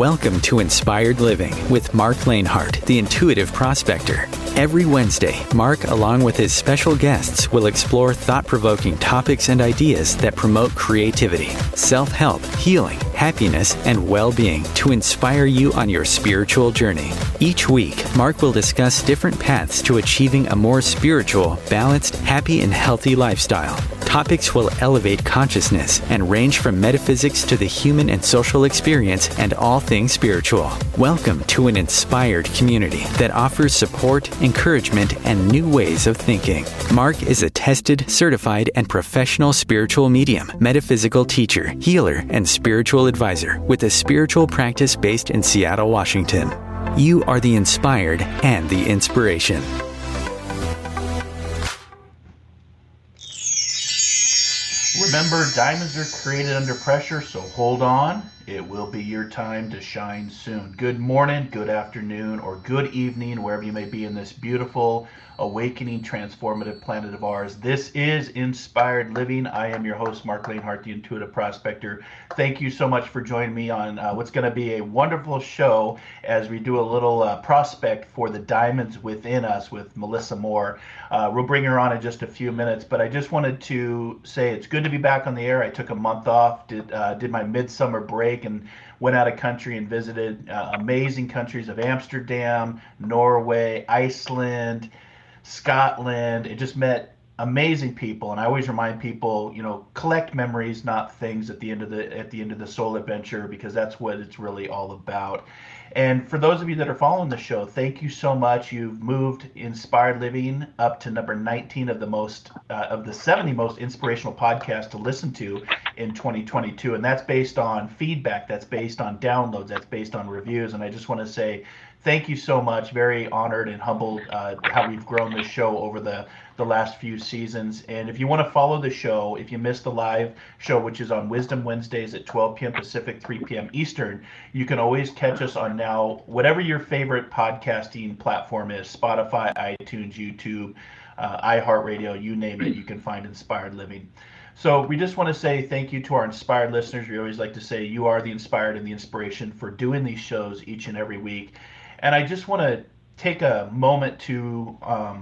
Welcome to Inspired Living with Mark Lanehart, the Intuitive Prospector. Every Wednesday, Mark, along with his special guests, will explore thought-provoking topics and ideas that promote creativity, self-help, healing, happiness, and well-being to inspire you on your spiritual journey. Each week, Mark will discuss different paths to achieving a more spiritual, balanced, happy, and healthy lifestyle. Topics will elevate consciousness and range from metaphysics to the human and social experience and all things spiritual. Welcome to an inspired community that offers support, encouragement, and new ways of thinking. Mark is a tested, certified, and professional spiritual medium, metaphysical teacher, healer, and spiritual advisor with a spiritual practice based in Seattle, Washington. You are the inspired and the inspiration. Remember, diamonds are created under pressure, so hold on. It will be your time to shine soon. Good morning, good afternoon, or good evening, wherever you may be in this beautiful, awakening, transformative planet of ours. This is Inspired Living. I am your host, Mark Lanehart, the Intuitive Prospector. Thank you so much for joining me on what's going to be a wonderful show as we do a little prospect for the diamonds within us with Melissa Moore. We'll bring her on in just a few minutes, but I just wanted to say it's good to be back on the air. I took a month off, did my midsummer break, and went out of country and visited amazing countries of Amsterdam, Norway, Iceland, Scotland. It just met amazing people, and I always remind people, collect memories, not things at the end of the soul adventure, because that's what it's really all about. And for those of you that are following the show, thank you so much. You've moved Inspired Living up to number 19 of the 70 most inspirational podcasts to listen to in 2022. And that's based on feedback, that's based on downloads, that's based on reviews. And I just want to say thank you so much. Very honored and humbled how we've grown this show over the last few seasons. And if you want to follow the show, if you missed the live show, which is on Wisdom Wednesdays at 12 p.m. Pacific, 3 p.m. Eastern, you can always catch us on now whatever your favorite podcasting platform is: Spotify, iTunes, YouTube, iHeartRadio, you name it, you can find Inspired Living. So we just want to say thank you to our inspired listeners. We always like to say you are the inspired and the inspiration for doing these shows each and every week. And I just want to take a moment to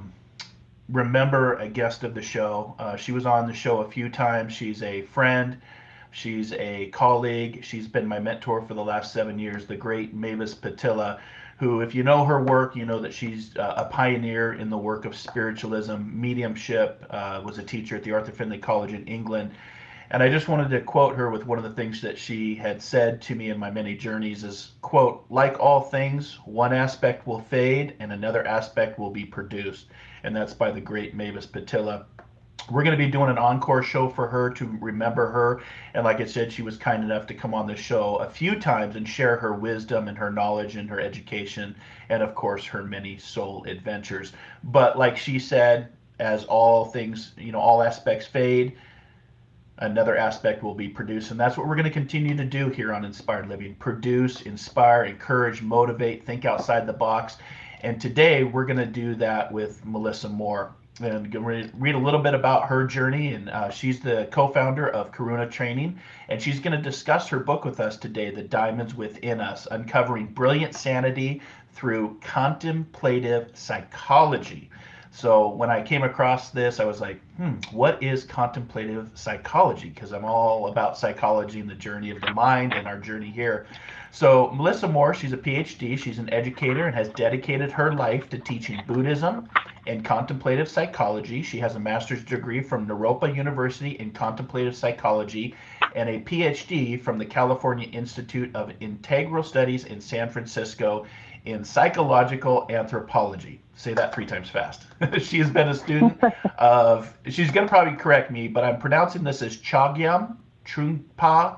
remember a guest of the show. She was on the show a few times. She's a friend. She's a colleague. She's been my mentor for the last 7 years, the great Mavis Patilla, who, if you know her work, you know that she's a pioneer in the work of spiritualism, mediumship, was a teacher at the Arthur Findlay College in England. And I just wanted to quote her with one of the things that she had said to me in my many journeys is, quote, "Like all things, one aspect will fade and another aspect will be produced." And that's by the great Mavis Patilla. We're going to be doing an encore show for her to remember her. And like I said, she was kind enough to come on the show a few times and share her wisdom and her knowledge and her education and, of course, her many soul adventures. But like she said, as all things, all aspects fade, another aspect will be produced. And that's what we're going to continue to do here on Inspired Living: produce, inspire, encourage, motivate, think outside the box. And today we're going to do that with Melissa Moore. And I'm going to read a little bit about her journey. And she's the co-founder of Karuna Training. And she's going to discuss her book with us today, The Diamonds Within Us: Uncovering Brilliant Sanity Through Contemplative Psychology. So when I came across this, I was like, what is contemplative psychology? Because I'm all about psychology and the journey of the mind and our journey here. So Melissa Moore, she's a PhD, she's an educator and has dedicated her life to teaching Buddhism and contemplative psychology. She has a master's degree from Naropa University in contemplative psychology and a PhD from the California Institute of Integral Studies in San Francisco in psychological anthropology. Say that 3 times fast. She has been a student of, she's going to probably correct me, but I'm pronouncing this as Chogyam Trungpa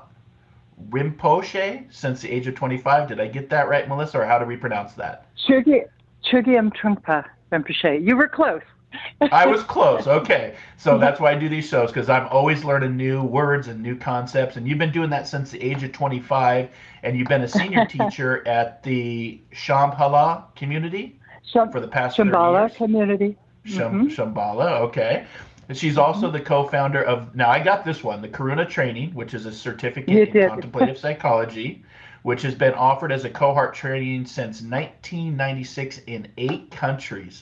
Rinpoche since the age of 25. Did I get that right, Melissa, or how do we pronounce that? Chogyam Trungpa Rinpoche. You were close. I was close. Okay. So that's why I do these shows, because I'm always learning new words and new concepts. And you've been doing that since the age of 25, and you've been a senior teacher at the Shambhala community for the past 30 years. Shambhala community. Shambhala, okay. And she's also the co-founder of, now I got this one, the Karuna Training, which is a certificate in contemplative psychology, which has been offered as a cohort training since 1996 in 8 countries.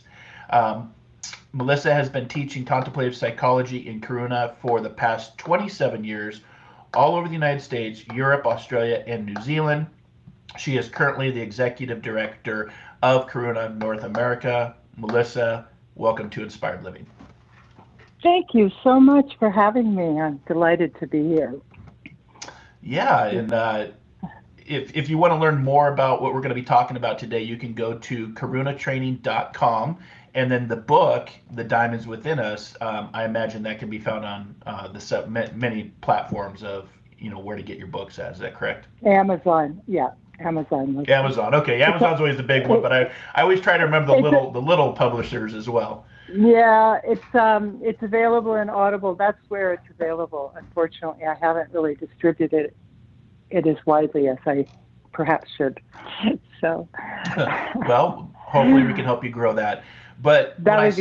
Melissa has been teaching contemplative psychology in Karuna for the past 27 years, all over the United States, Europe, Australia, and New Zealand. She is currently the executive director of Karuna North America. Melissa, welcome to Inspired Living. Thank you so much for having me. I'm delighted to be here. Yeah, and if you want to learn more about what we're going to be talking about today, you can go to karunatraining.com. And then the book, The Diamonds Within Us, I imagine that can be found on many platforms of, where to get your books at. Is that correct? Amazon, yeah. Amazon. Amazon. Okay, Amazon's always the big one, but I always try to remember the little publishers as well. Yeah, it's available in Audible. That's where it's available. Unfortunately, I haven't really distributed it as widely as I perhaps should. So, well, hopefully we can help you grow that. But when I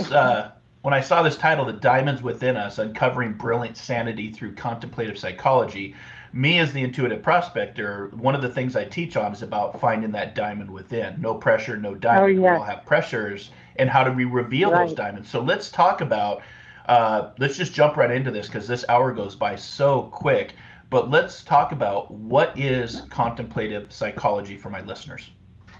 saw this title, The Diamonds Within Us, Uncovering Brilliant Sanity Through Contemplative Psychology, me as the intuitive prospector, one of the things I teach on is about finding that diamond within. No pressure, no diamond. Oh, yes. We all have pressures, and how do we reveal those diamonds? So let's talk about, let's just jump right into this because this hour goes by so quick. But let's talk about what is contemplative psychology for my listeners.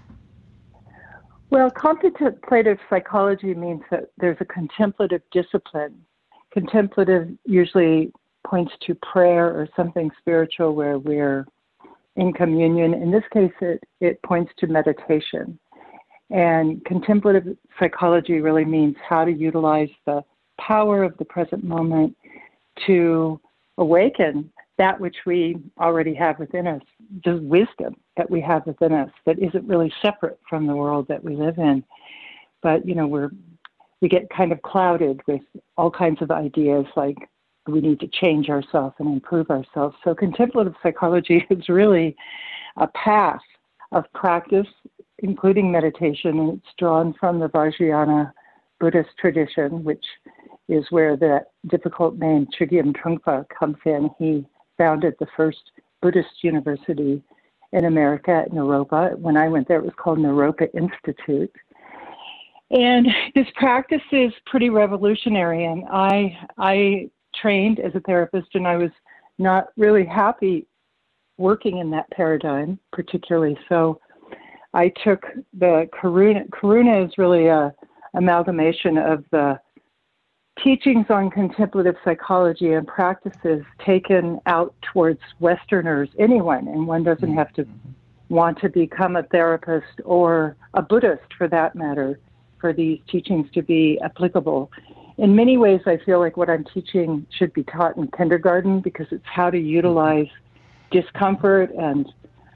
Well, contemplative psychology means that there's a contemplative discipline. Contemplative usually points to prayer or something spiritual where we're in communion. In this case, it points to meditation. And contemplative psychology really means how to utilize the power of the present moment to awaken that which we already have within us, just wisdom that we have within us that isn't really separate from the world that we live in. But, we get kind of clouded with all kinds of ideas like we need to change ourselves and improve ourselves. So contemplative psychology is really a path of practice, including meditation, and it's drawn from the Vajrayana Buddhist tradition, which is where the difficult name Chogyam Trungpa comes in. He founded the first Buddhist university in America at Naropa. When I went there, it was called Naropa Institute. And this practice is pretty revolutionary. And I trained as a therapist, and I was not really happy working in that paradigm, particularly. So I took the Karuna. Karuna is really a amalgamation of the teachings on contemplative psychology and practices taken out towards Westerners, anyone, and one doesn't have to want to become a therapist or a Buddhist for that matter, for these teachings to be applicable. In many ways, I feel like what I'm teaching should be taught in kindergarten because it's how to utilize discomfort and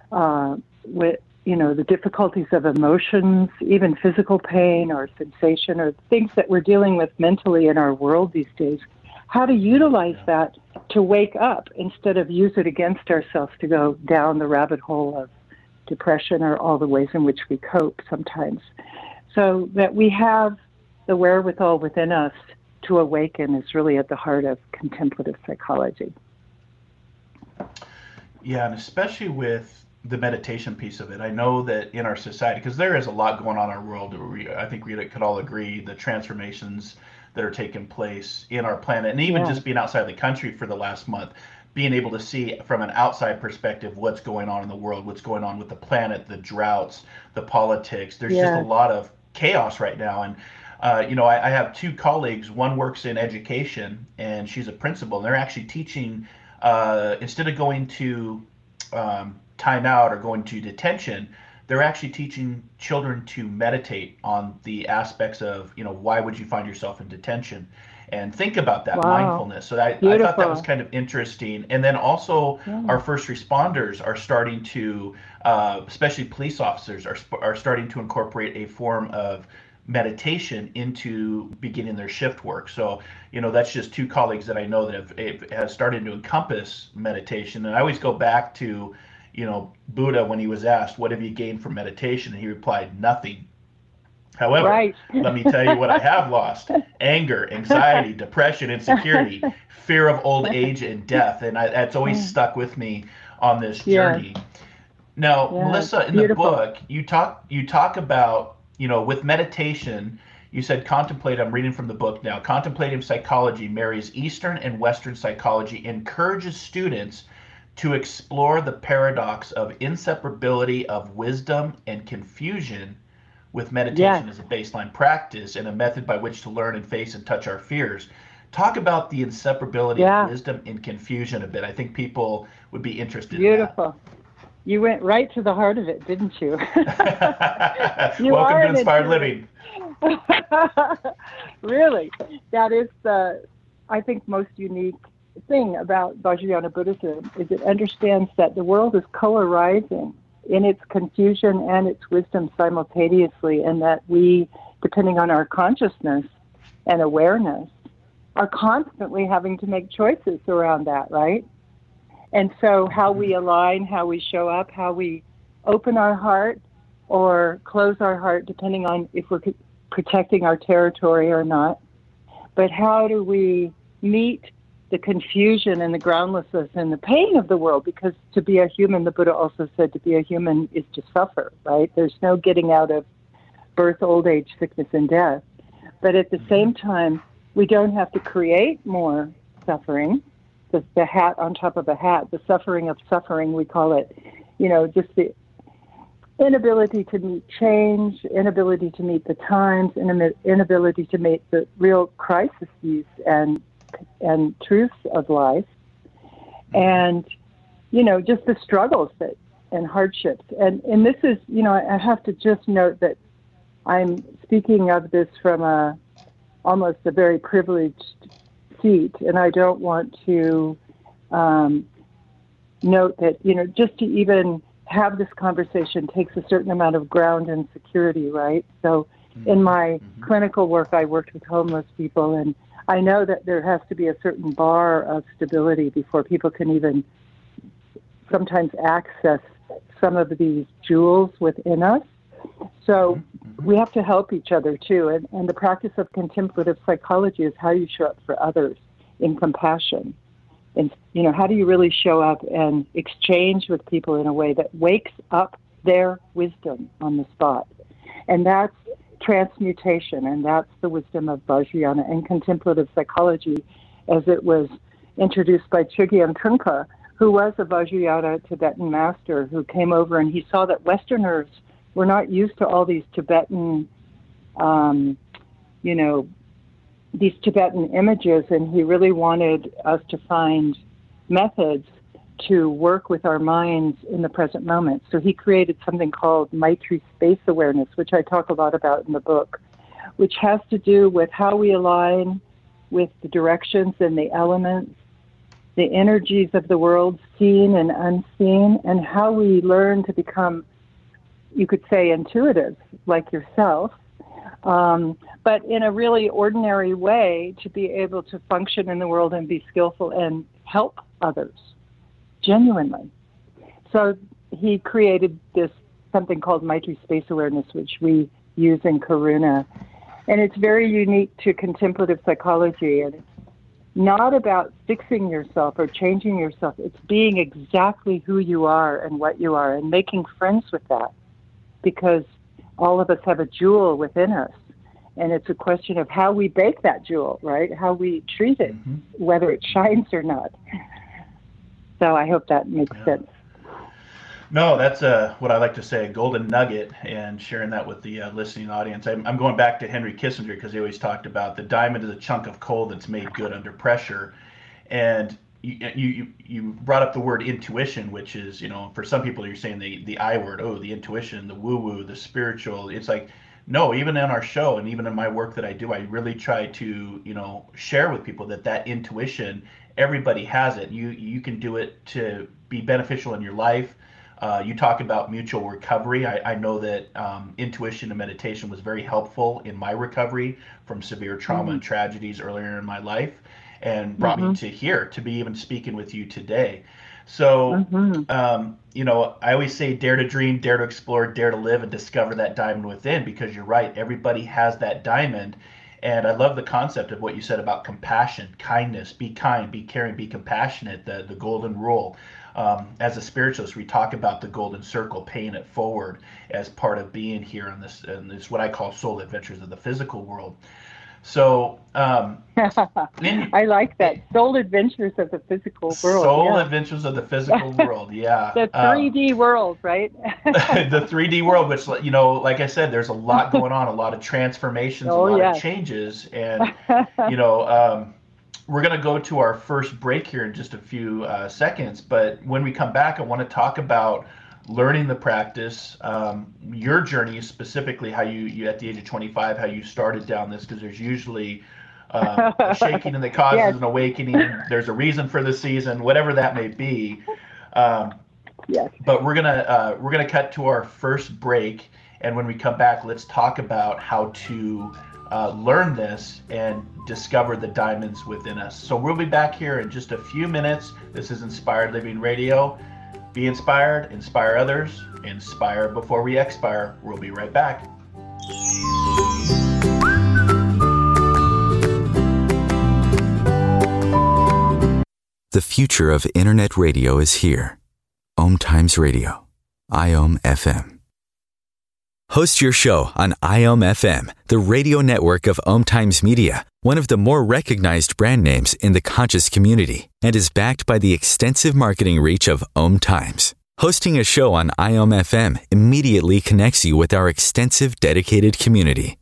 the difficulties of emotions, even physical pain or sensation or things that we're dealing with mentally in our world these days, how to utilize that to wake up instead of use it against ourselves to go down the rabbit hole of depression or all the ways in which we cope sometimes. So that we have the wherewithal within us to awaken is really at the heart of contemplative psychology. Yeah, and especially with the meditation piece of it. I know that in our society, because there is a lot going on in our world, I think we could all agree, the transformations that are taking place in our planet, and even just being outside the country for the last month, being able to see from an outside perspective what's going on in the world, what's going on with the planet, the droughts, the politics. There's just a lot of chaos right now. And I have 2 colleagues. One works in education, and she's a principal, and they're actually teaching, instead of going to time out or going to detention, they're actually teaching children to meditate on the aspects of, why would you find yourself in detention, and think about that mindfulness. So I thought that was kind of interesting. And then also our first responders are starting to, especially police officers, are starting to incorporate a form of meditation into beginning their shift work. So, that's just 2 colleagues that I know that have started to encompass meditation. And I always go back to, Buddha, when he was asked, what have you gained from meditation? And he replied, nothing. However, let me tell you what I have lost: anger, anxiety, depression, insecurity, fear of old age and death. And that's always stuck with me on this journey. Now, Yeah, it's Melissa, in the beautiful. book, you talk about, with meditation, you said contemplate, I'm reading from the book now. Contemplative psychology marries Eastern and Western psychology, encourages students to explore the paradox of inseparability of wisdom and confusion with Yes, meditation as a baseline practice and a method by which to learn and face and touch our fears. Talk about the inseparability of yeah, wisdom and confusion a bit. I think people would be interested in that. beautiful. You went right to the heart of it, didn't you? You Welcome are to an Inspired intuitive. Living. Really, that is the, I think, most unique thing about Vajrayana Buddhism is it understands that the world is co-arising in its confusion and its wisdom simultaneously, and that we, depending on our consciousness and awareness, are constantly having to make choices around that, right? And so, how we align, how we show up, how we open our heart or close our heart, depending on if we're protecting our territory or not. But how do we meet the confusion and the groundlessness and the pain of the world? Because to be a human, the Buddha also said to be a human is to suffer, right? There's no getting out of birth, old age, sickness, and death. But at the same time, we don't have to create more suffering. The hat on top of a hat, the suffering of suffering, we call it, just the inability to meet change, inability to meet the times, inability to meet the real crises and truths of life, and just the struggles and hardships. And this is, I have to just note that I'm speaking of this from almost a very privileged seat, and I don't want to note that, just to even have this conversation takes a certain amount of ground and security, right? So in my clinical work, I worked with homeless people, and I know that there has to be a certain bar of stability before people can even sometimes access some of these jewels within us. So we have to help each other too. And the practice of contemplative psychology is how you show up for others in compassion. And, how do you really show up and exchange with people in a way that wakes up their wisdom on the spot? And that's transmutation, and that's the wisdom of Vajrayana and contemplative psychology as it was introduced by Chogyam Trungpa, who was a Vajrayana Tibetan master who came over and he saw that Westerners were not used to all these Tibetan, these Tibetan images, and he really wanted us to find methods to work with our minds in the present moment. So he created something called Maitri Space Awareness, which I talk a lot about in the book, which has to do with how we align with the directions and the elements, the energies of the world, seen and unseen, and how we learn to become, you could say, intuitive, like yourself, but in a really ordinary way to be able to function in the world and be skillful and help others genuinely. So he created this something called Maitri Space Awareness, which we use in Karuna. And it's very unique to contemplative psychology. And it's not about fixing yourself or changing yourself. It's being exactly who you are and what you are and making friends with that, because all of us have a jewel within us. And it's a question of how we bake that jewel, right? How we treat it, whether it shines or not. So I hope that makes sense. No, that's what I like to say, a golden nugget, and sharing that with the listening audience. I'm going back to Henry Kissinger because he always talked about the diamond is a chunk of coal that's made good under pressure. And you brought up the word intuition, which is, for some people you're saying the I word, the intuition, the woo-woo, the spiritual. It's like, no, even in our show and even in my work that I do, I really try to, share with people that intuition, everybody has it. You can do it to be beneficial in your life. You talk about mutual recovery. I know that intuition and meditation was very helpful in my recovery from severe trauma and tragedies earlier in my life, and brought me to here to be even speaking with you today. So, I always say dare to dream, dare to explore, dare to live, and discover that diamond within, because you're right. Everybody has that diamond. And I love the concept of what you said about compassion, kindness, be kind, be caring, be compassionate, the golden rule. as a spiritualist, we talk about the golden circle, paying it forward as part of being here on this, and it's what I call soul adventures of the physical world. So, I like that. Soul adventures of the physical world. Soul adventures of the physical world, yeah. The 3D world, right? The 3D world, which, like I said, there's a lot going on, a lot of transformations, a lot of changes. And, we're going to go to our first break here in just a few seconds. But when we come back, I want to talk about learning the practice, your journey specifically, how you at the age of 25, how you started down this, because there's usually a shaking that causes an awakening. There's a reason for the season, whatever that may be. But we're gonna cut to our first break, and when we come back, let's talk about how to learn this and discover the diamonds within us. So we'll be back here in just a few minutes. This is Inspired Living Radio. Be inspired, inspire others, inspire before we expire. We'll be right back. The future of internet radio is here. Om Times Radio, IOM FM. Host your show on IOM FM, the radio network of Om Times Media, one of the more recognized brand names in the conscious community, and is backed by the extensive marketing reach of Om Times. Hosting a show on IOM FM immediately connects you with our extensive dedicated community.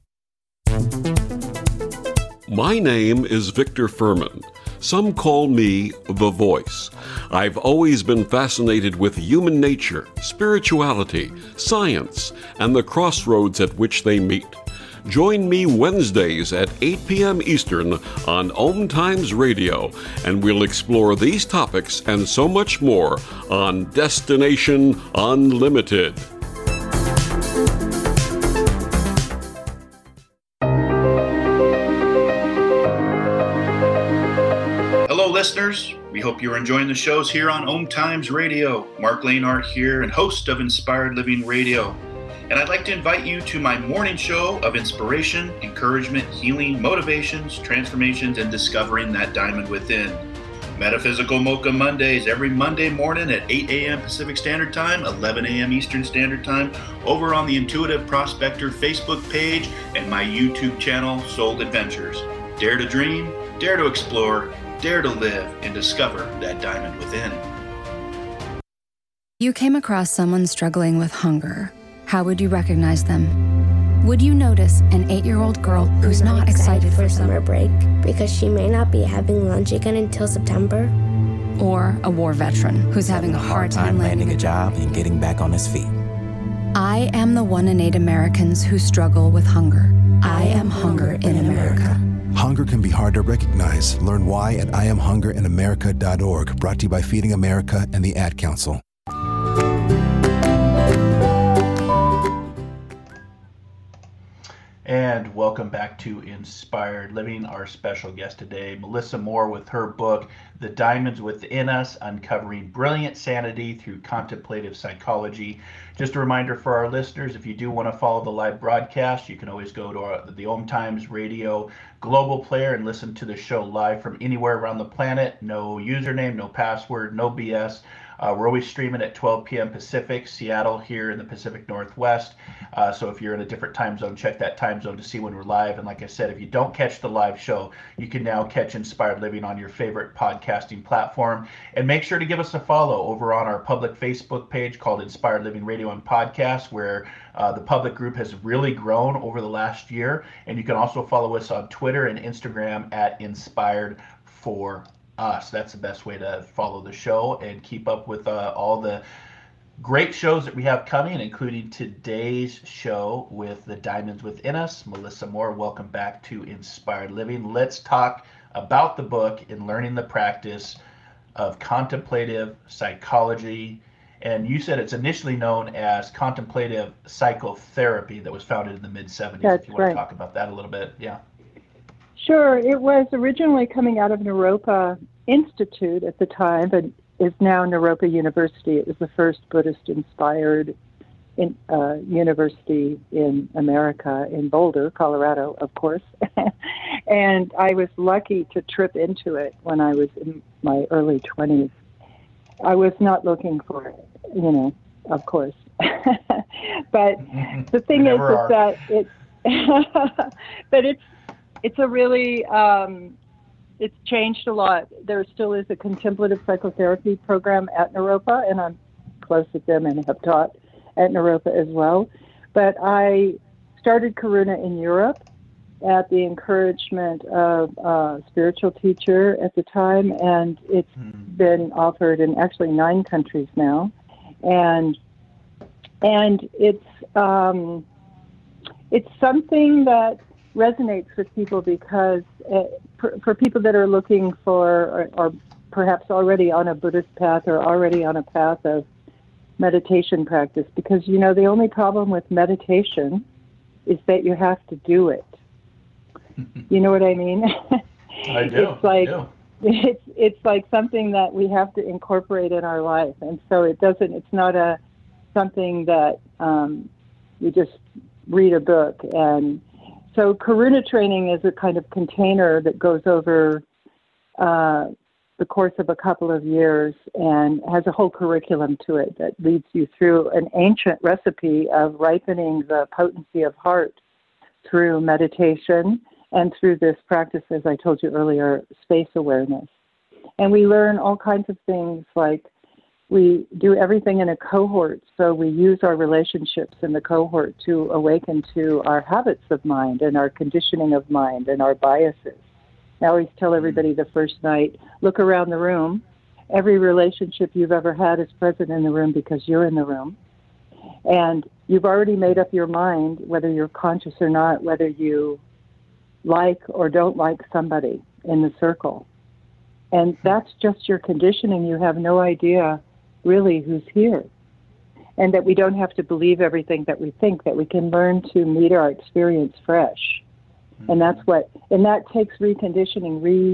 My name is Victor Furman. Some call me The Voice. I've always been fascinated with human nature, spirituality, science, and the crossroads at which they meet. Join me Wednesdays at 8 p.m. Eastern on Om Times Radio, and we'll explore these topics and so much more on Destination Unlimited. Hello, listeners. We hope you're enjoying the shows here on Om Times Radio. Mark Lanehart here, and host of Inspired Living Radio. And I'd like to invite you to my morning show of inspiration, encouragement, healing, motivations, transformations, and discovering that diamond within. Metaphysical Mocha Mondays, every Monday morning at 8 a.m. Pacific Standard Time, 11 a.m. Eastern Standard Time, over on the Intuitive Prospector Facebook page and my YouTube channel, Soul Adventures. Dare to dream, dare to explore, dare to live, and discover that diamond within. You came across someone struggling with hunger. How would you recognize them? Would you notice an 8-year-old girl who's not excited for summer break because she may not be having lunch again until September? Or a war veteran who's having a hard time landing a job and getting back on his feet? I am the 1 in 8 Americans who struggle with hunger. I am hunger in America. Hunger can be hard to recognize. Learn why at IamHungerInAmerica.org. Brought to you by Feeding America and the Ad Council. And welcome back to Inspired Living. Our special guest today, Melissa Moore, with her book, The Diamonds Within Us, Uncovering Brilliant Sanity Through Contemplative Psychology. Just a reminder for our listeners, if you do want to follow the live broadcast, you can always go to the Om Times Radio Global Player and listen to the show live from anywhere around the planet. No username, no password, no BS. We're always streaming at 12 p.m. Pacific, Seattle here in the Pacific Northwest. So if you're in a different time zone, check that time zone to see when we're live. And like I said, if you don't catch the live show, you can now catch Inspired Living on your favorite podcasting platform. And make sure to give us a follow over on our public Facebook page called Inspired Living Radio and Podcast, where the public group has really grown over the last year. And you can also follow us on Twitter and Instagram at Inspired4Us. That's the best way to follow the show and keep up with all the great shows that we have coming, including today's show with The Diamonds Within Us. Melissa Moore, welcome back to Inspired Living. Let's talk about the book and learning the practice of contemplative psychology. And you said it's initially known as contemplative psychotherapy that was founded in the mid-'70s. That's if you want to talk about that a little bit. Yeah. Sure. It was originally coming out of Naropa Institute at the time, but is now Naropa University. It was the first Buddhist-inspired university in America, in Boulder, Colorado, of course. And I was lucky to trip into it when I was in my early 20s. I was not looking for it, of course. But the thing is that it, but it's a really, it's changed a lot. There still is a contemplative psychotherapy program at Naropa, and I'm close with them and have taught at Naropa as well. But I started Karuna in Europe at the encouragement of a spiritual teacher at the time, and it's been offered in actually 9 countries now. And it's something that resonates with people because for people that are looking for, or perhaps already on a Buddhist path or already on a path of meditation practice, because the only problem with meditation is that you have to do it. You know what I mean? I do. It's like something that we have to incorporate in our life, and so it's not something that we just read a book. And so Karuna training is a kind of container that goes over the course of a couple of years and has a whole curriculum to it that leads you through an ancient recipe of ripening the potency of heart through meditation and through this practice, as I told you earlier, space awareness. And we learn all kinds of things, like we do everything in a cohort, so we use our relationships in the cohort to awaken to our habits of mind and our conditioning of mind and our biases. I always tell everybody the first night, look around the room. Every relationship you've ever had is present in the room because you're in the room. And you've already made up your mind, whether you're conscious or not, whether you like or don't like somebody in the circle. And that's just your conditioning. You have no idea really who's here. And that we don't have to believe everything that we think, that we can learn to meet our experience fresh. And that takes reconditioning,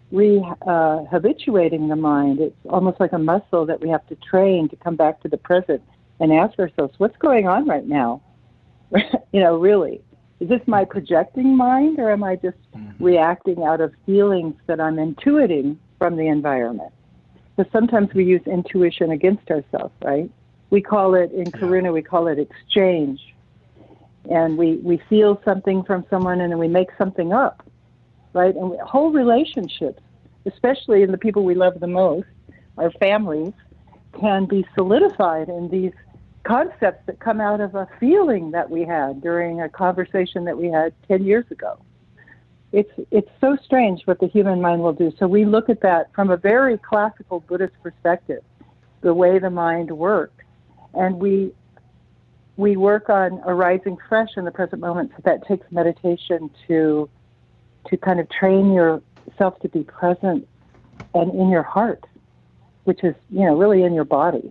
habituating the mind. It's almost like a muscle that we have to train to come back to the present and ask ourselves, what's going on right now? Really, is this my projecting mind, or am I just reacting out of feelings that I'm intuiting from the environment? Because sometimes we use intuition against ourselves, right? We call it, in Karuna, we call it exchange. And we feel something from someone and then we make something up, right? And whole relationships, especially in the people we love the most, our families, can be solidified in these concepts that come out of a feeling that we had during a conversation that we had 10 years ago. It's so strange what the human mind will do. So we look at that from a very classical Buddhist perspective, the way the mind works. And we work on arising fresh in the present moment, so that takes meditation to kind of train yourself to be present and in your heart, which is, really in your body.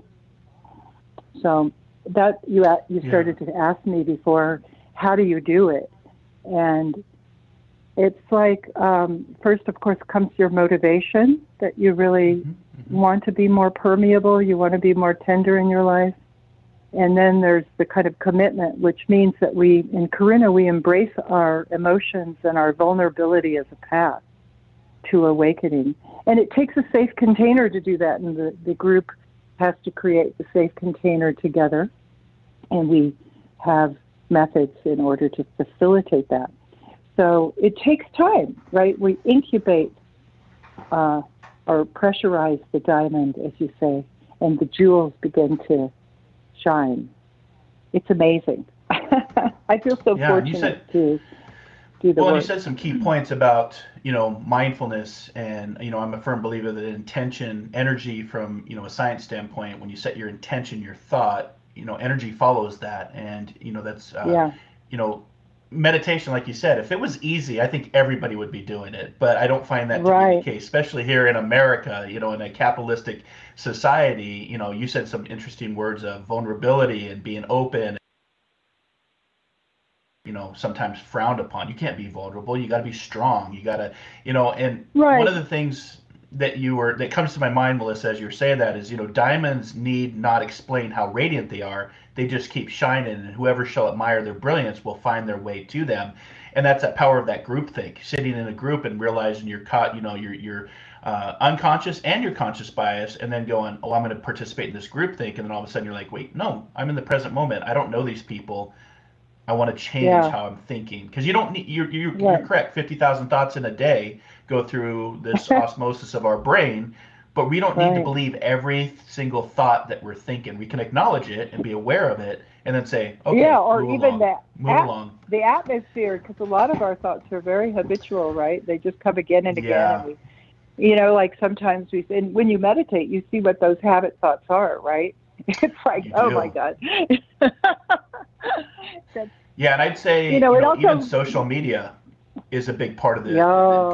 So that you started to ask me before, how do you do it? And it's like, first, of course, comes your motivation, that you really want to be more permeable, you want to be more tender in your life. And then there's the kind of commitment, which means that in Karuna, we embrace our emotions and our vulnerability as a path to awakening. And it takes a safe container to do that, and the group has to create the safe container together. And we have methods in order to facilitate that. So it takes time, right? We incubate or pressurize the diamond, as you say, and the jewels begin to shine. It's amazing. I feel so fortunate to do the work. Well, you said some key points about, mindfulness, and, I'm a firm believer that intention, energy from, a science standpoint, when you set your intention, your thought, energy follows that. And, that's, meditation, like you said, if it was easy, I think everybody would be doing it. But I don't find that to be the case, especially here in America, in a capitalistic society. You said some interesting words of vulnerability and being open, sometimes frowned upon. You can't be vulnerable. You got to be strong. You got to, and one of the things that comes to my mind, Melissa, as you're saying that is, diamonds need not explain how radiant they are. They just keep shining, and whoever shall admire their brilliance will find their way to them. And that's that power of that groupthink, sitting in a group and realizing you're caught, you're unconscious and your conscious bias, and then going, oh, I'm going to participate in this group think, and then all of a sudden you're like, wait, no, I'm in the present moment. I don't know these people. I want to change how I'm thinking, because you don't need. You're correct. 50,000 thoughts in a day go through this osmosis of our brain, but we don't need to believe every single thought that we're thinking. We can acknowledge it and be aware of it, and then say, okay, or move even along. Move along. The atmosphere, because a lot of our thoughts are very habitual, right? They just come again and again, and like sometimes and when you meditate, you see what those habit thoughts are, right? It's like, oh my God. And I'd say even social media is a big part of this.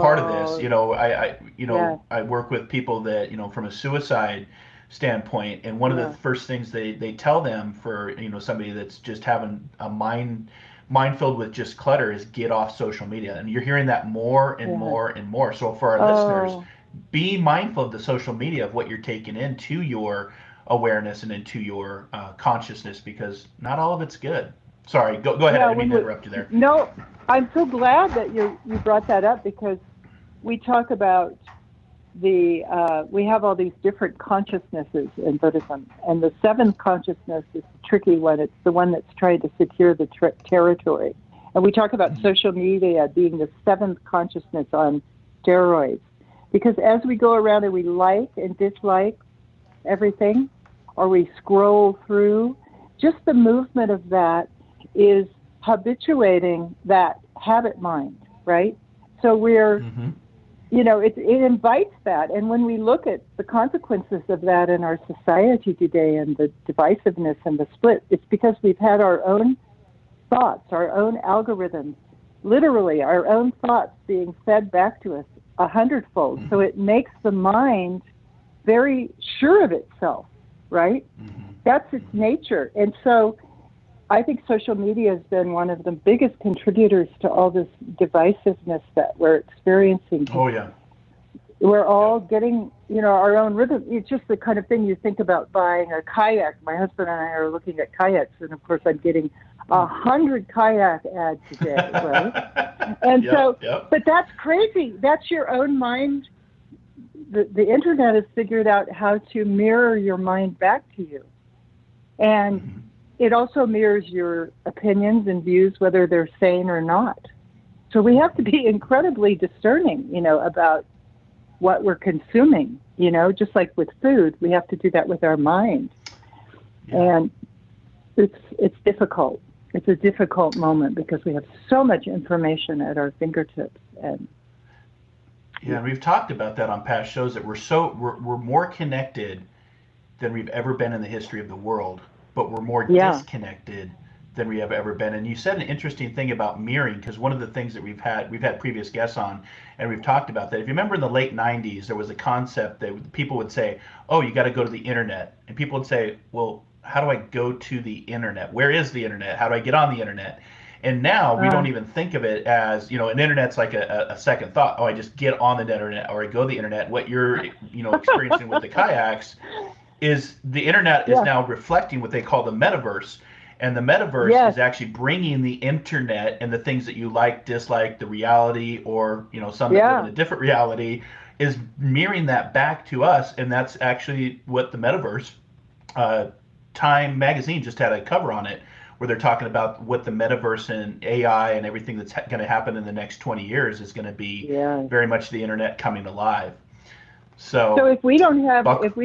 I work with people that from a suicide standpoint, and one of the first things they tell them for somebody that's just having a mind filled with just clutter is get off social media, and you're hearing that more and more and more. So for our listeners, be mindful of the social media, of what you're taking into your awareness and into your consciousness, because not all of it's good. Sorry, go ahead. I didn't mean to interrupt you there. No, I'm so glad that you brought that up, because we talk about we have all these different consciousnesses in Buddhism, and the seventh consciousness is the tricky one. It's the one that's trying to secure the territory. And we talk about social media being the seventh consciousness on steroids, because as we go around and we like and dislike everything, or we scroll through, just the movement of that is habituating that habit mind, right? So we're, it invites that. And when we look at the consequences of that in our society today, and the divisiveness and the split, it's because we've had our own thoughts, our own algorithms, literally our own thoughts being fed back to us 100-fold. So it makes the mind very sure of itself, right? That's its nature. And so I think social media has been one of the biggest contributors to all this divisiveness that we're experiencing. Oh, yeah. We're all getting, our own rhythm. It's just the kind of thing you think about buying a kayak. My husband and I are looking at kayaks, and of course I'm getting 100 kayak ads a day, right? And but that's crazy. That's your own mind. The internet has figured out how to mirror your mind back to you. And it also mirrors your opinions and views, whether they're sane or not. So we have to be incredibly discerning, about what we're consuming, just like with food, we have to do that with our mind. And it's difficult. It's a difficult moment because we have so much information at our fingertips. And we've talked about that on past shows, that we're more connected than we've ever been in the history of the world, but we're more disconnected than we have ever been. And you said an interesting thing about mirroring, because one of the things that we've had previous guests on, and we've talked about that. If you remember in the late 90s, there was a concept that people would say, oh, you got to go to the internet. And people would say, well, how do I go to the internet? Where is the internet? How do I get on the internet? And now we don't even think of it as, an internet's like a second thought. Oh, I just get on the internet, or I go to the internet. What you're, experiencing with the kayaks is the internet is now reflecting what they call the metaverse. And the metaverse is actually bringing the internet and the things that you like, dislike, the reality, or, some that live in a different reality, is mirroring that back to us. And that's actually what the metaverse, Time magazine just had a cover on it, where they're talking about what the metaverse and AI and everything that's going to happen in the next 20 years is going to be very much the internet coming alive. So if we don't have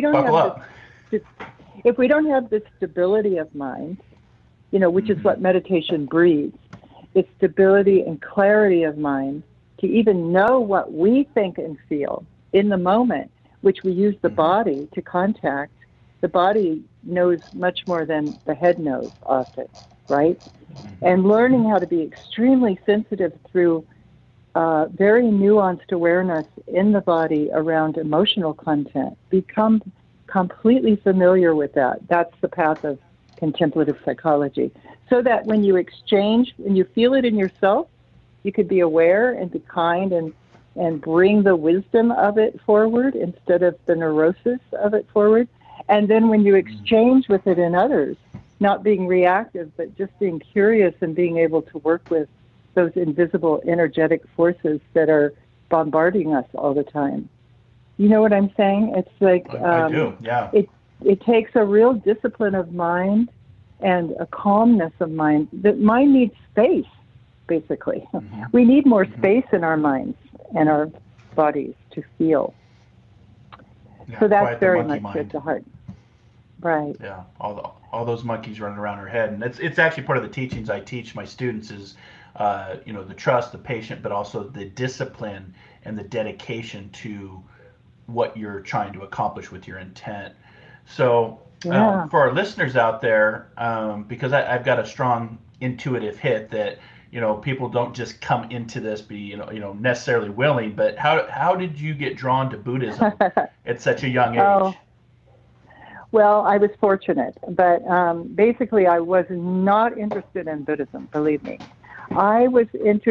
this stability of mind, which is what meditation breeds, it's stability and clarity of mind to even know what we think and feel in the moment, which we use the body to contact. The body knows much more than the head knows often, right? And learning how to be extremely sensitive through very nuanced awareness in the body around emotional content. Become completely familiar with that. That's the path of contemplative psychology. So that when you exchange, when you feel it in yourself, you could be aware and be kind and bring the wisdom of it forward instead of the neurosis of it forward. And then when you exchange with it in others, not being reactive, but just being curious and being able to work with those invisible energetic forces that are bombarding us all the time. You know what I'm saying? It's like I do, yeah. It takes a real discipline of mind and a calmness of mind. That mind needs space, basically. Mm-hmm. We need more space in our minds and our bodies to feel. Yeah, so that's very much mind. at the heart. Right. Yeah, all those monkeys running around her head, and it's actually part of the teachings I teach my students is, the trust, the patient, but also the discipline and the dedication to what you're trying to accomplish with your intent. So for our listeners out there, because I've got a strong intuitive hit that people don't just come into this be necessarily willing, but how did you get drawn to Buddhism at such a young age? Oh. Well, I was fortunate, but basically I was not interested in Buddhism, believe me. I was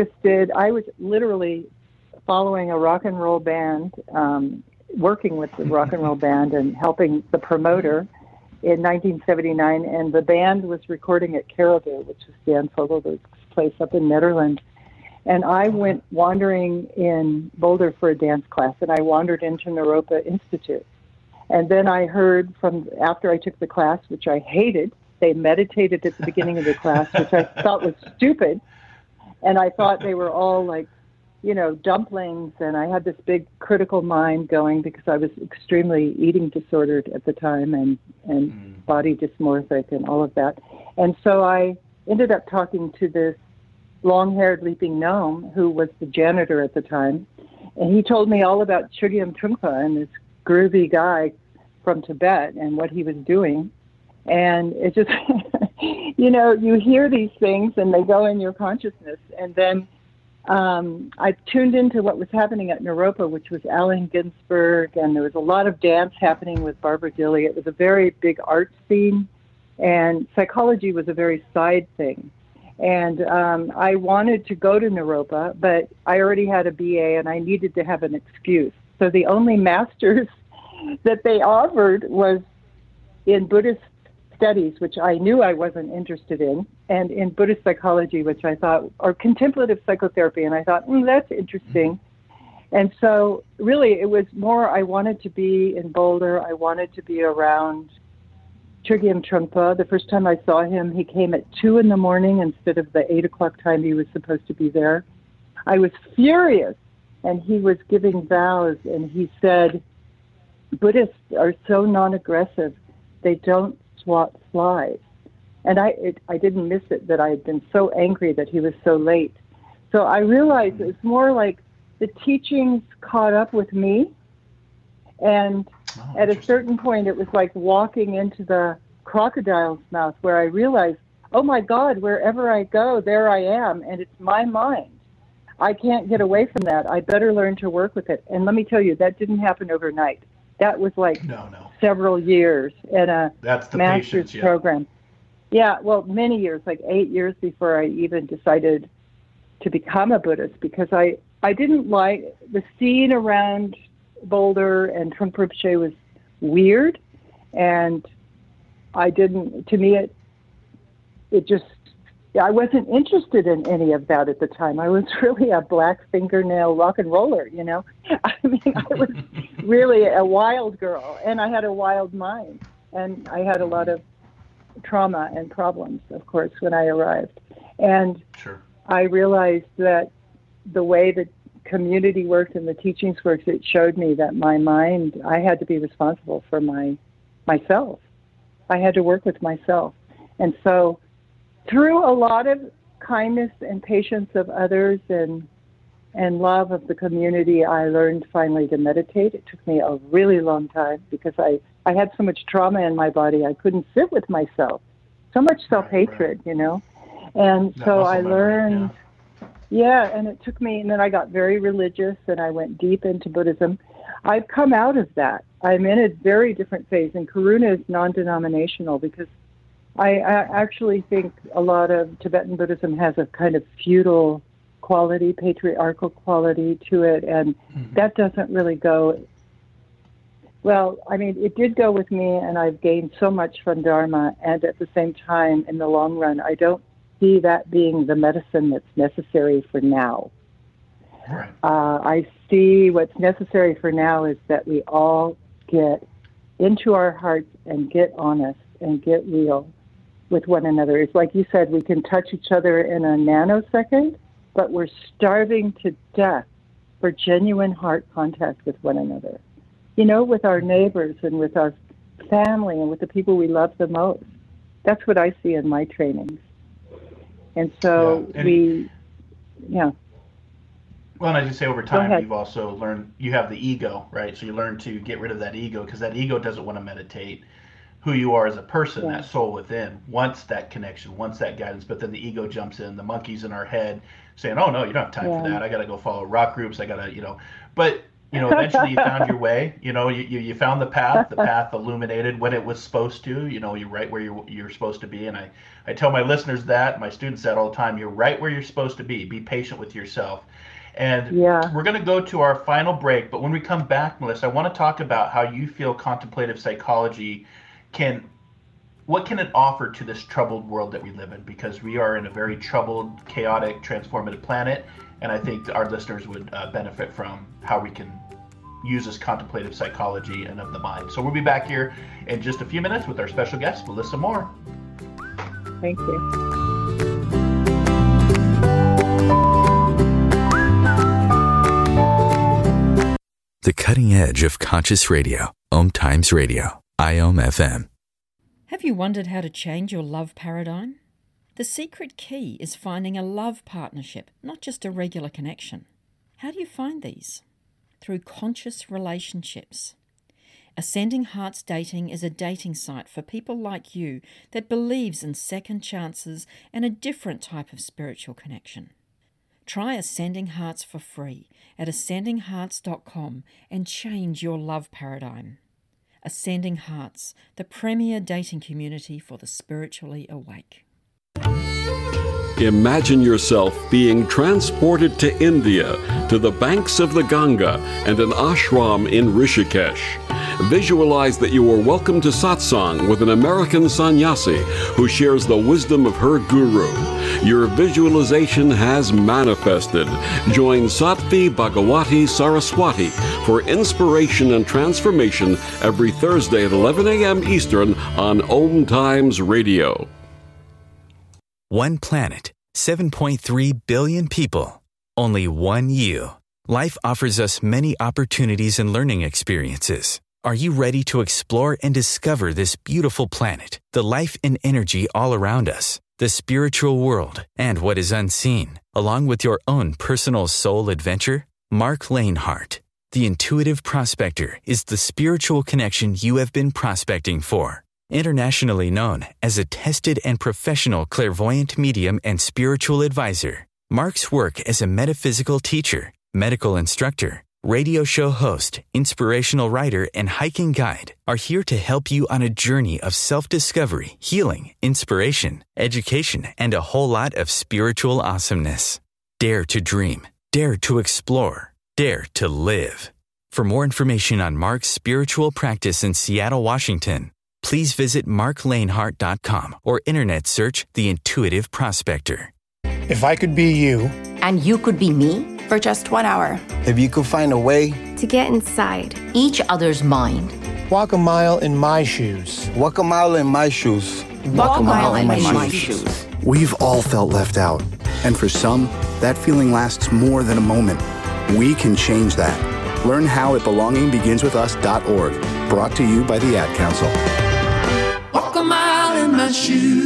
literally following a rock and roll band, working with the rock and roll band and helping the promoter in 1979, and the band was recording at Caribou, which is Dan Fogelberg's place up in Netherlands. And I went wandering in Boulder for a dance class, and I wandered into Naropa Institute. And then I heard after I took the class, which I hated, they meditated at the beginning of the class, which I thought was stupid. And I thought they were all like, dumplings. And I had this big critical mind going because I was extremely eating disordered at the time and body dysmorphic and all of that. And so I ended up talking to this long-haired leaping gnome who was the janitor at the time. And he told me all about Chogyam Trungpa and this groovy guy from Tibet and what he was doing. And it just, you hear these things and they go in your consciousness. And then I tuned into what was happening at Naropa, which was Allen Ginsberg, and there was a lot of dance happening with Barbara Dilley. It was a very big art scene, and psychology was a very side thing. And I wanted to go to Naropa, but I already had a BA and I needed to have an excuse. So the only master's that they offered was in Buddhist studies, which I knew I wasn't interested in, and in Buddhist psychology, which I thought, or contemplative psychotherapy, and I thought, that's interesting. And so really it was more, I wanted to be in Boulder, I wanted to be around Chogyam Trungpa. The first time I saw him, he came at 2 a.m. instead of the 8 o'clock time he was supposed to be there. I was furious, and he was giving vows, and he said, Buddhists are so non-aggressive, they don't swat flies. And I didn't miss it that I had been so angry that he was so late. So I realized it's more like the teachings caught up with me. And at a certain point, it was like walking into the crocodile's mouth where I realized, oh my God, wherever I go, there I am. And it's my mind. I can't get away from that. I better learn to work with it. And let me tell you, that didn't happen overnight. That was like several years in a master's program. Yeah, well, many years, like 8 years before I even decided to become a Buddhist, because I didn't like the scene around Boulder and Trungpa Rinpoche was weird, and to me, it just, I wasn't interested in any of that at the time. I was really a black fingernail rock and roller, I mean, I was really a wild girl, and I had a wild mind, and I had a lot of trauma and problems, of course, when I arrived. And I realized that the way the community worked and the teachings worked, it showed me that my mind, I had to be responsible for myself. I had to work with myself. And so through a lot of kindness and patience of others and love of the community, I learned finally to meditate. It took me a really long time because I had so much trauma in my body. I couldn't sit with myself. So much self-hatred, And so I learned, and it took me, and then I got very religious and I went deep into Buddhism. I've come out of that. I'm in a very different phase, and Karuna is non-denominational because I actually think a lot of Tibetan Buddhism has a kind of feudal quality, patriarchal quality to it, and that doesn't really go. Well, I mean, it did go with me, and I've gained so much from Dharma, and at the same time, in the long run, I don't see that being the medicine that's necessary for now. Right. I see what's necessary for now is that we all get into our hearts and get honest and get real with one another. It's like you said, we can touch each other in a nanosecond, but we're starving to death for genuine heart contact with one another. You know, with our neighbors and with our family and with the people we love the most. That's what I see in my trainings. And so Well, and I just say over time, you've also learned, you have the ego, right? So you learn to get rid of that ego because that ego doesn't want to meditate who you are as a person, that soul within, wants that connection, wants that guidance, but then the ego jumps in, the monkey's in our head saying, oh no, you don't have time for that. I got to go follow rock groups. I got to, but eventually you found your way, you found the path illuminated when it was supposed to, you're right where you're supposed to be. And I tell my listeners that, my students that all the time, you're right where you're supposed to be patient with yourself. And we're going to go to our final break, but when we come back, Melissa, I want to talk about how you feel contemplative psychology what can it offer to this troubled world that we live in? Because we are in a very troubled, chaotic, transformative planet, and I think our listeners would benefit from how we can use this contemplative psychology and of the mind. So we'll be back here in just a few minutes with our special guest, Melissa Moore. Thank you. The cutting edge of conscious radio. Om Times Radio. IOM FM. Have you wondered how to change your love paradigm? The secret key is finding a love partnership, not just a regular connection. How do you find these? Through conscious relationships. Ascending Hearts Dating is a dating site for people like you that believes in second chances and a different type of spiritual connection. Try Ascending Hearts for free at ascendinghearts.com and change your love paradigm. Ascending Hearts, the premier dating community for the spiritually awake. Imagine yourself being transported to India, to the banks of the Ganga and an ashram in Rishikesh. Visualize that you are welcome to satsang with an American sannyasi who shares the wisdom of her guru. Your visualization has manifested. Join Sattvi Bhagawati Saraswati for inspiration and transformation every Thursday at 11 a.m. Eastern on Om Times Radio. One planet, 7.3 billion people, only one you. Life offers us many opportunities and learning experiences. Are you ready to explore and discover this beautiful planet, the life and energy all around us, the spiritual world, and what is unseen, along with your own personal soul adventure? Mark Lanehart, the Intuitive Prospector, is the spiritual connection you have been prospecting for. Internationally known as a tested and professional clairvoyant medium and spiritual advisor, Mark's work as a metaphysical teacher, medical instructor, radio show host, inspirational writer, and hiking guide are here to help you on a journey of self-discovery, healing, inspiration, education, and a whole lot of spiritual awesomeness. Dare to dream. Dare to explore. Dare to live. For more information on Mark's spiritual practice in Seattle, Washington, please visit marklanehart.com or internet search The Intuitive Prospector. If I could be you. And you could be me. For just 1 hour. If you could find a way to get inside each other's mind. Walk a mile in my shoes. Walk a mile in my shoes. Walk a mile in my shoes. We've all felt left out. And for some, that feeling lasts more than a moment. We can change that. Learn how at belongingbeginswithus.org. Brought to you by the Ad Council. Walk a mile in my shoes.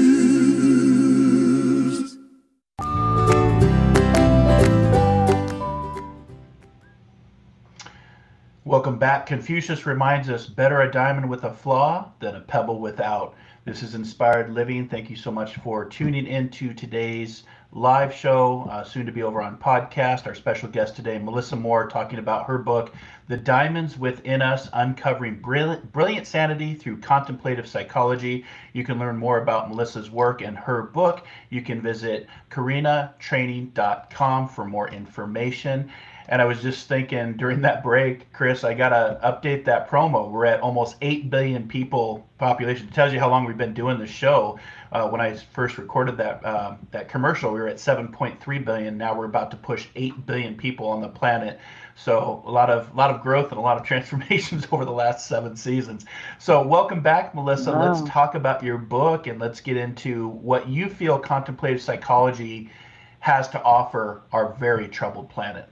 Welcome back. Confucius reminds us, better a diamond with a flaw than a pebble without. This is Inspired Living. Thank you so much for tuning into today's live show, soon to be over on podcast. Our special guest today, Melissa Moore, talking about her book, The Diamonds Within Us, Uncovering Brilliant Sanity Through Contemplative Psychology. You can learn more about Melissa's work and her book. You can visit karinatraining.com for more information. And I was just thinking during that break, Chris, I got to update that promo. We're at almost 8 billion people population. It tells you how long we've been doing the show. When I first recorded that commercial, we were at 7.3 billion. Now we're about to push 8 billion people on the planet. So a lot of growth and a lot of transformations over the last 7 seasons. So welcome back, Melissa. Wow. Let's talk about your book and let's get into what you feel contemplative psychology has to offer our very troubled planet.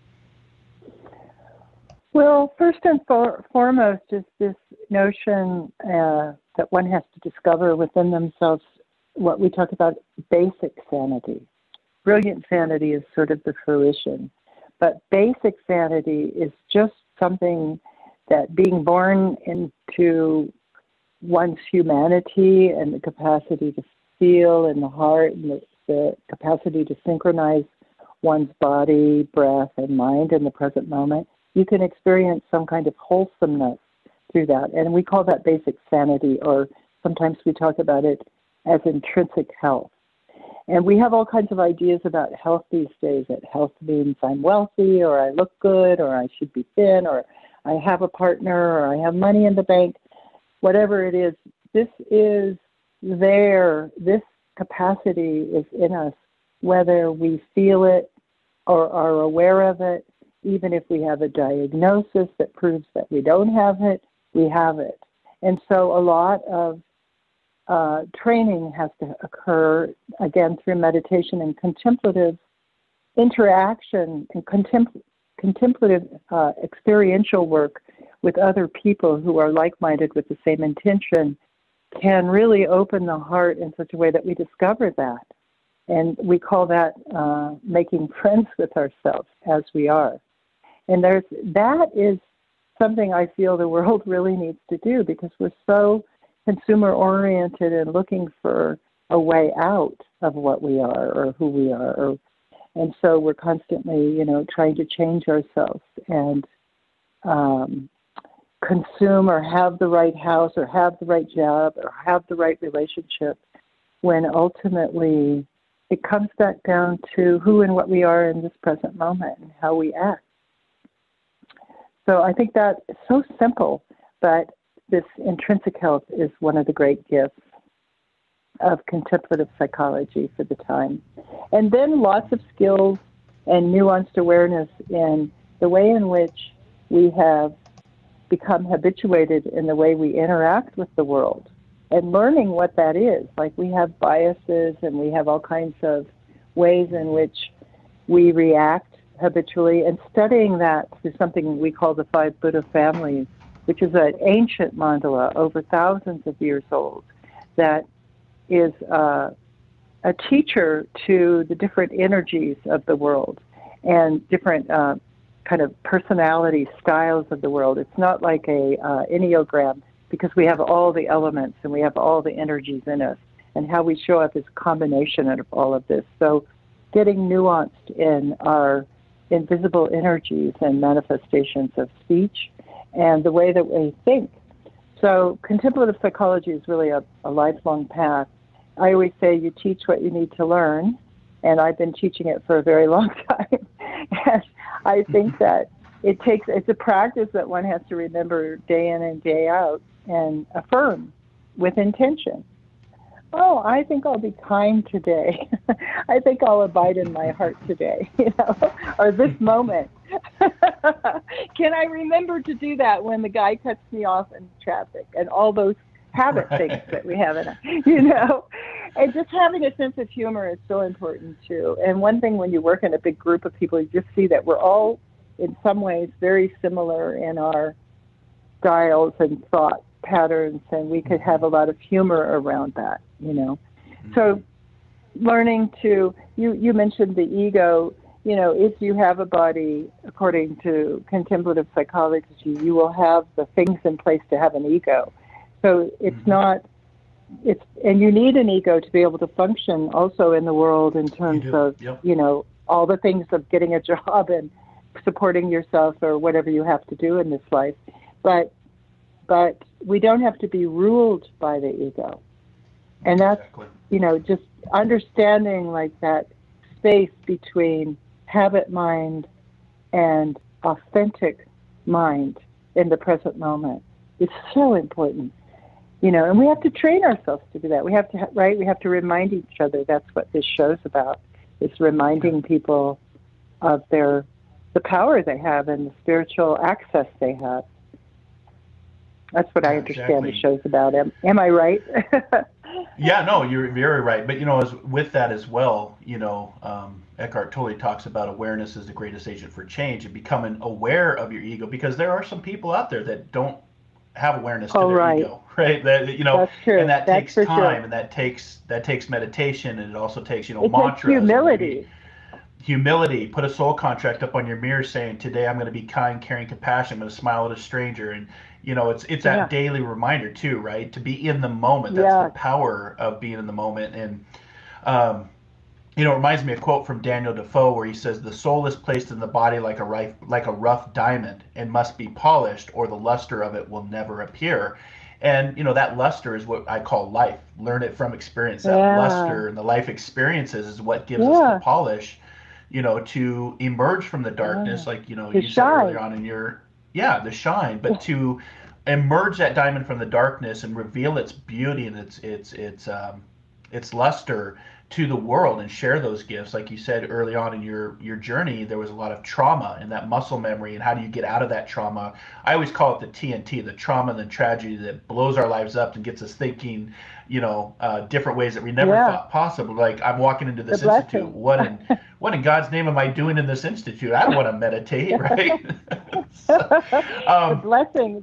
Well, first and foremost is this notion that one has to discover within themselves what we talk about basic sanity. Brilliant sanity is sort of the fruition. But basic sanity is just something that being born into one's humanity and the capacity to feel in the heart and the capacity to synchronize one's body, breath, and mind in the present moment, you can experience some kind of wholesomeness through that. And we call that basic sanity, or sometimes we talk about it as intrinsic health. And we have all kinds of ideas about health these days, that health means I'm wealthy, or I look good, or I should be thin, or I have a partner, or I have money in the bank. Whatever it is, this is there. This capacity is in us, whether we feel it or are aware of it. Even if we have a diagnosis that proves that we don't have it, we have it. And so a lot of training has to occur, again, through meditation and contemplative interaction and contemplative experiential work with other people who are like-minded with the same intention can really open the heart in such a way that we discover that. And we call that making friends with ourselves as we are. And that is something I feel the world really needs to do, because we're so consumer-oriented and looking for a way out of what we are or who we are. And so we're constantly, trying to change ourselves and consume or have the right house or have the right job or have the right relationship, when ultimately it comes back down to who and what we are in this present moment and how we act. So I think that is so simple, but this intrinsic health is one of the great gifts of contemplative psychology for the time. And then lots of skills and nuanced awareness in the way in which we have become habituated in the way we interact with the world, and learning what that is. Like, we have biases and we have all kinds of ways in which we react habitually, and studying that through something we call the 5 Buddha families, which is an ancient mandala over thousands of years old that is a teacher to the different energies of the world and different kind of personality styles of the world. It's not like a Enneagram, because we have all the elements and we have all the energies in us, and how we show up is a combination of all of this. So getting nuanced in our invisible energies and manifestations of speech and the way that we think. So contemplative psychology is really a lifelong path. I always say you teach what you need to learn, and I've been teaching it for a very long time. And I think that it's a practice that one has to remember day in and day out and affirm with intention. Oh, I think I'll be kind today. I think I'll abide in my heart today, or this moment. Can I remember to do that when the guy cuts me off in traffic, and all those habit things that we have in us, And just having a sense of humor is so important too. And one thing, when you work in a big group of people, you just see that we're all in some ways very similar in our styles and thought patterns, and we could have a lot of humor around that, So learning to, you mentioned the ego, if you have a body, according to contemplative psychology, you will have the things in place to have an ego. So it's not, and you need an ego to be able to function also in the world in terms of, all the things of getting a job and supporting yourself or whatever you have to do in this life. But we don't have to be ruled by the ego. And that's, just understanding like that space between habit mind and authentic mind in the present moment is so important. And we have to train ourselves to do that. We have to, right? We have to remind each other. That's what this show's about, is reminding people of the power they have and the spiritual access they have. That's what I understand the show's about. Am I right? Yeah, no, you're very right. But, with that as well, Eckhart Tolle talks about awareness as the greatest agent for change and becoming aware of your ego, because there are some people out there that don't have awareness to their ego, right? That, That's true. And that That's takes time, sure. and that takes meditation, and it also takes, it mantras. Takes humility. Humility. Put a soul contract up on your mirror saying, today I'm going to be kind, caring, compassionate. I'm going to smile at a stranger. And, it's that daily reminder too, right? To be in the moment. That's the power of being in the moment. And, it reminds me of a quote from Daniel Defoe where he says, the soul is placed in the body like a rough diamond and must be polished, or the luster of it will never appear. And, that luster is what I call life. Learn it from experience. That luster and the life experiences is what gives us the polish, to emerge from the darkness, like, you said earlier on in the shine, but to emerge that diamond from the darkness and reveal its beauty and its luster to the world and share those gifts. Like you said early on in your journey, there was a lot of trauma and that muscle memory, and how do you get out of that trauma? I always call it the TNT, the trauma and the tragedy that blows our lives up and gets us thinking, different ways that we never thought possible. Like, I'm walking into this institute. What in God's name am I doing in this institute? I don't want to meditate, right? The blessing.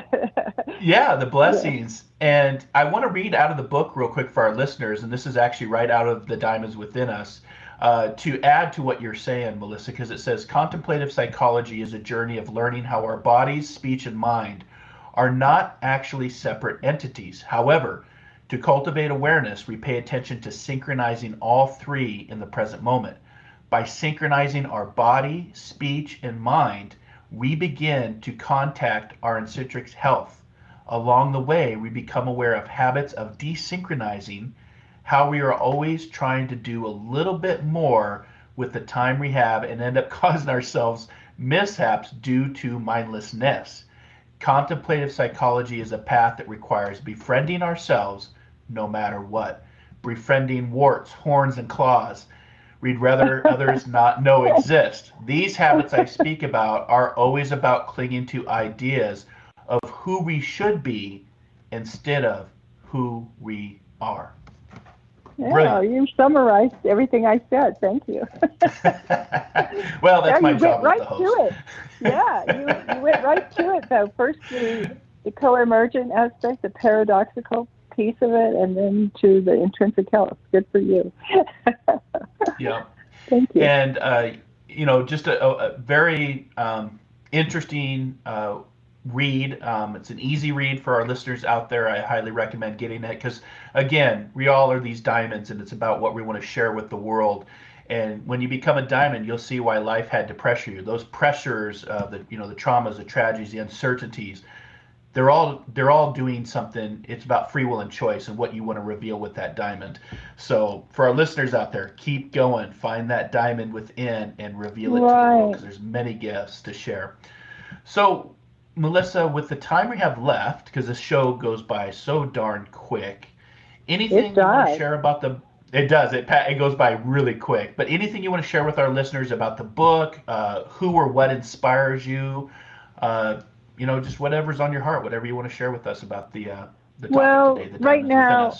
The blessings. And I want to read out of the book real quick for our listeners, and this is actually right out of The Diamonds Within Us, to add to what you're saying, Melissa, because it says, contemplative psychology is a journey of learning how our bodies, speech, and mind are not actually separate entities. However, to cultivate awareness, we pay attention to synchronizing all three in the present moment. By synchronizing our body, speech, and mind, we begin to contact our intrinsic health. Along the way, we become aware of habits of desynchronizing, how we are always trying to do a little bit more with the time we have and end up causing ourselves mishaps due to mindlessness. Contemplative psychology is a path that requires befriending ourselves no matter what. Befriending warts, horns, and claws we'd rather others not know exist. These habits I speak about are always about clinging to ideas of who we should be instead of who we are. Yeah, Brilliant. You summarized everything I said. Thank you. Well, that's my job right as the host. To it. Yeah, you went right to it, though. First, the co-emergent aspect, the paradoxical piece of it, and then to the intrinsic health. Good for you. Yeah. Thank you. And, just a very interesting read. It's an easy read for our listeners out there. I highly recommend getting it because, again, we all are these diamonds, and it's about what we want to share with the world. And when you become a diamond, you'll see why life had to pressure you. Those pressures, the traumas, the tragedies, the uncertainties, they're all doing something. It's about free will and choice and what you want to reveal with that diamond. So for our listeners out there, keep going. Find that diamond within and reveal it to the world, because there's many gifts to share. So, Melissa, with the time we have left, because this show goes by so darn quick, anything you want to share about the... It does. It goes by really quick. But anything you want to share with our listeners about the book, who or what inspires you, just whatever's on your heart, whatever you want to share with us about the topic today. The right now,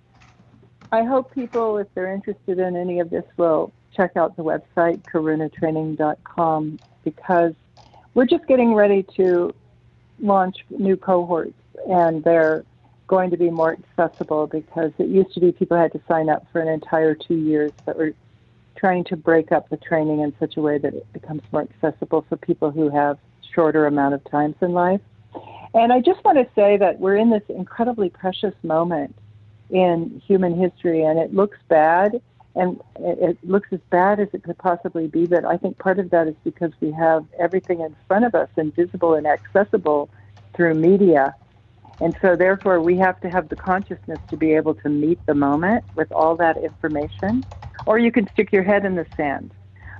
I hope people, if they're interested in any of this, will check out the website, karunatraining.com, because we're just getting ready to launch new cohorts, and they're going to be more accessible, because it used to be people had to sign up for an entire 2 years, but we're trying to break up the training in such a way that it becomes more accessible for people who have shorter amount of times in life. And I just want to say that we're in this incredibly precious moment in human history, and it looks bad, and it looks as bad as it could possibly be, but I think part of that is because we have everything in front of us and visible and accessible through media. And so therefore we have to have the consciousness to be able to meet the moment with all that information, or you can stick your head in the sand.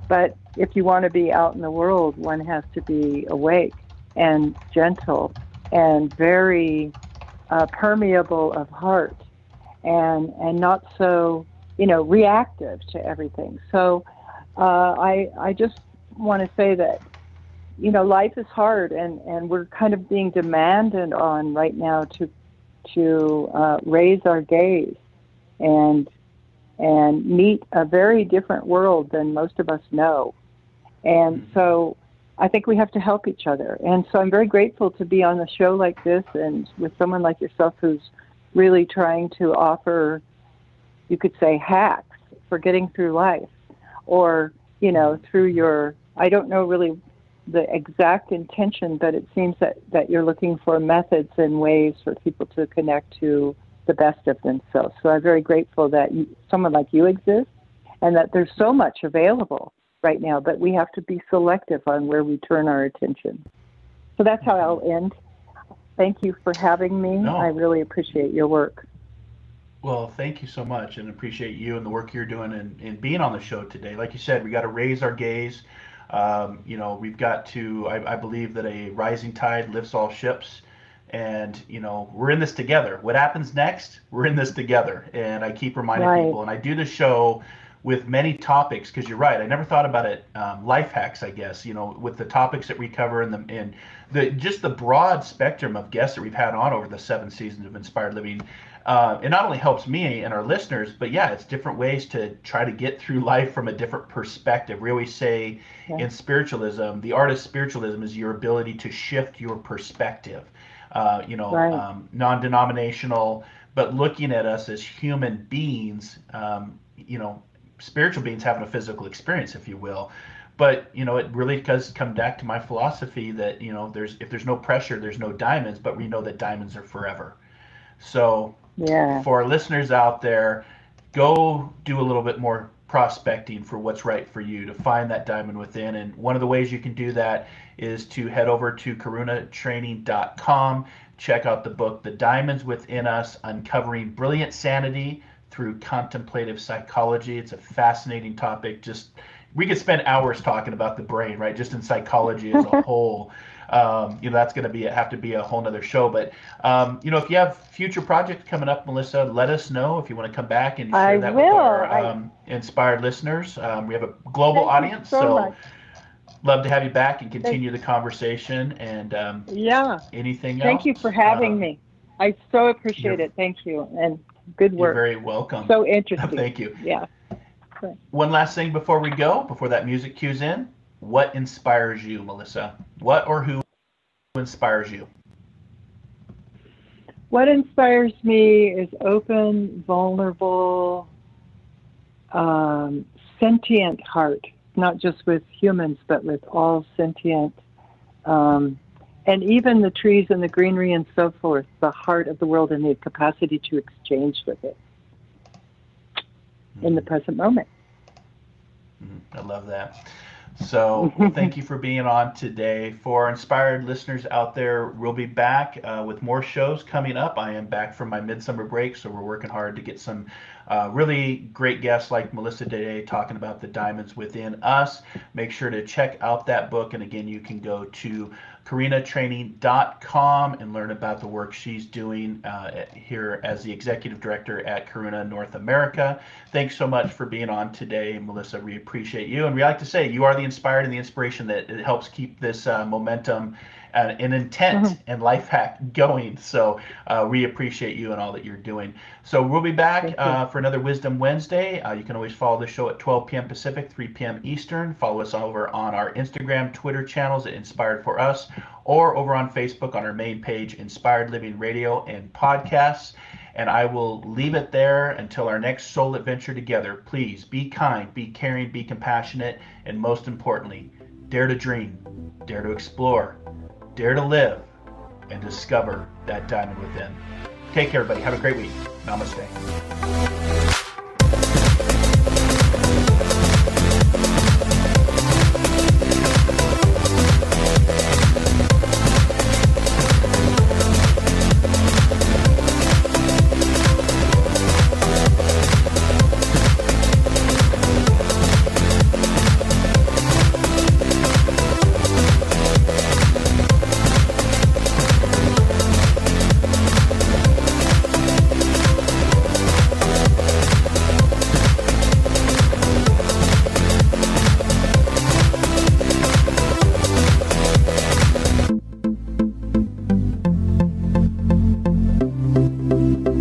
But if you want to be out in the world, one has to be awake and gentle and very permeable of heart and not so, reactive to everything. So I just want to say that, life is hard and we're kind of being demanded on right now to raise our gaze and meet a very different world than most of us know. And so I think we have to help each other. And so I'm very grateful to be on a show like this and with someone like yourself who's really trying to offer, you could say, hacks for getting through life, or, through your, I don't know really the exact intention, but it seems that you're looking for methods and ways for people to connect to the best of themselves. So I'm very grateful that someone like you exists and that there's so much available right now, but we have to be selective on where we turn our attention. So that's how I'll end. Thank you for having me. No. I really appreciate your work. Well, thank you so much, and appreciate you and the work you're doing and being on the show today. Like you said, we got to raise our gaze. We've got to, I believe that a rising tide lifts all ships, and, we're in this together. What happens next? We're in this together. And I keep reminding people, and I do the show with many topics, because you're right. I never thought about it, life hacks, I guess, with the topics that we cover and just the broad spectrum of guests that we've had on over the 7 seasons of Inspired Living. It not only helps me and our listeners, but it's different ways to try to get through life from a different perspective. We always say in spiritualism, the art of spiritualism is your ability to shift your perspective. Non-denominational, but looking at us as human beings, spiritual beings having a physical experience, if you will. But, it really does come back to my philosophy that, if there's no pressure, there's no diamonds, but we know that diamonds are forever. So for our listeners out there, go do a little bit more prospecting for what's right for you to find that diamond within. And one of the ways you can do that is to head over to karunatraining.com, check out the book, The Diamonds Within Us, Uncovering Brilliant Sanity Through Contemplative Psychology. It's a fascinating topic. We could spend hours talking about the brain, right? Just in psychology as a whole. That's going to have to be a whole nother show. But, if you have future projects coming up, Melissa, let us know if you want to come back and share that with our inspired listeners. We have a global audience, so love to have you back and continue the conversation. And anything else? Thank you for having me. I so appreciate it. Thank you. And good work. You're very welcome. So interesting. Thank you. Yeah. One last thing before we go, before that music cues in. What inspires you, Melissa? What or who inspires you? What inspires me is open, vulnerable, sentient heart, not just with humans, but with all sentient, and even the trees and the greenery and so forth, the heart of the world and the capacity to exchange with it in the present moment. I love that. So thank you for being on today. For inspired listeners out there, we'll be back with more shows coming up. I am back from my midsummer break, so we're working hard to get some really great guests like Melissa today talking about the diamonds within us. Make sure to check out that book. And again, you can go to karunatraining.com and learn about the work she's doing here as the executive director at Karuna North America. Thanks so much for being on today, Melissa. We appreciate you. And we like to say you are the inspired and the inspiration that it helps keep this momentum and intent and life hack going. So we appreciate you and all that you're doing. So we'll be back for another Wisdom Wednesday. You can always follow the show at 12 p.m. Pacific, 3 p.m. Eastern. Follow us over on our Instagram, Twitter channels at Inspired for Us, or over on Facebook on our main page, Inspired Living Radio and Podcasts. And I will leave it there until our next soul adventure together. Please be kind, be caring, be compassionate, and most importantly, dare to dream, dare to explore, dare to live, and discover that diamond within. Take care, everybody. Have a great week. Namaste.